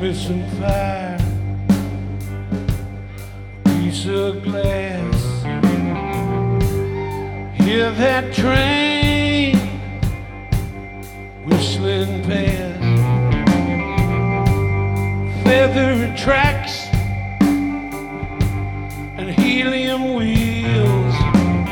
with some fire, a piece of glass. Hear that train whistling past, feather tracks